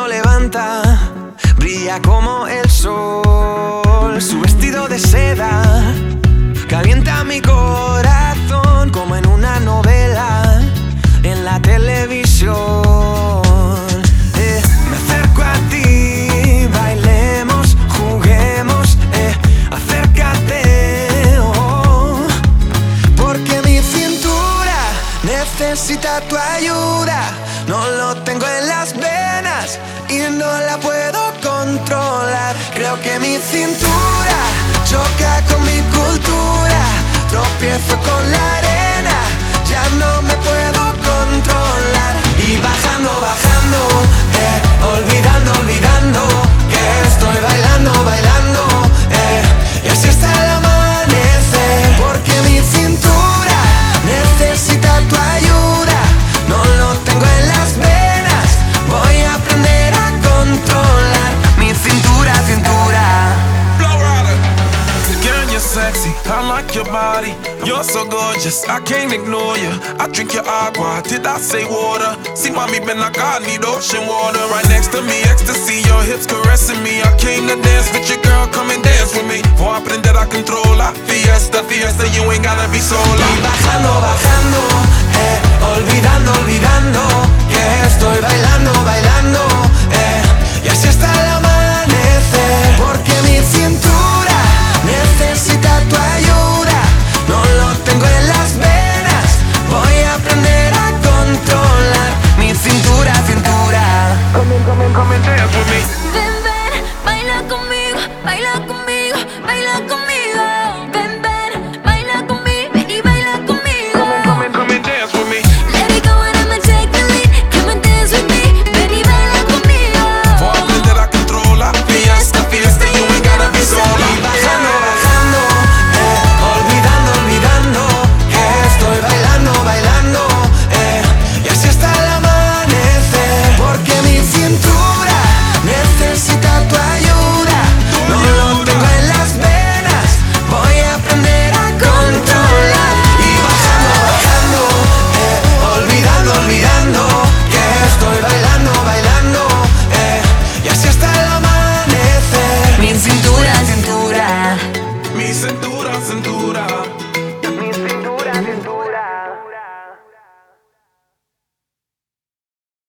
levanta, brilla como el sol. Su vestido de seda calienta mi corazón como en una novela en la televisión. Me acerco a ti, bailemos, juguemos, acércate, oh, porque mi cintura necesita tu ayuda. No lo tengo en las venas y no la puedo controlar. Creo que mi cintura choca con mi cultura. Tropiezo con la arena, ya no me puedo controlar. Y bajando, bajando, olvidando, olvidando que estoy bailando, bailando, y así hasta el amanecer. Porque mi cintura necesita tu ayuda. No lo tengo en las venas, voy a aprender a controlar mi cintura, cintura. Girl, you're sexy, I like your body. You're so gorgeous, I can't ignore you. I drink your agua, did I say water? See, mommy been like I need ocean water. Right next to me, ecstasy, your hips caressing me. I came to dance with your girl, come and dance with me. Voy a aprender a controlar. Fiesta, fiesta, you ain't gotta be sola. Y bajando, bajando, olvidando, olvidando que estoy bailando, bailando, y así hasta el amanecer. Porque mi cintura necesita tu ayuda. No lo tengo en las venas, voy a aprender a controlar mi cintura, cintura. Come and dance with me.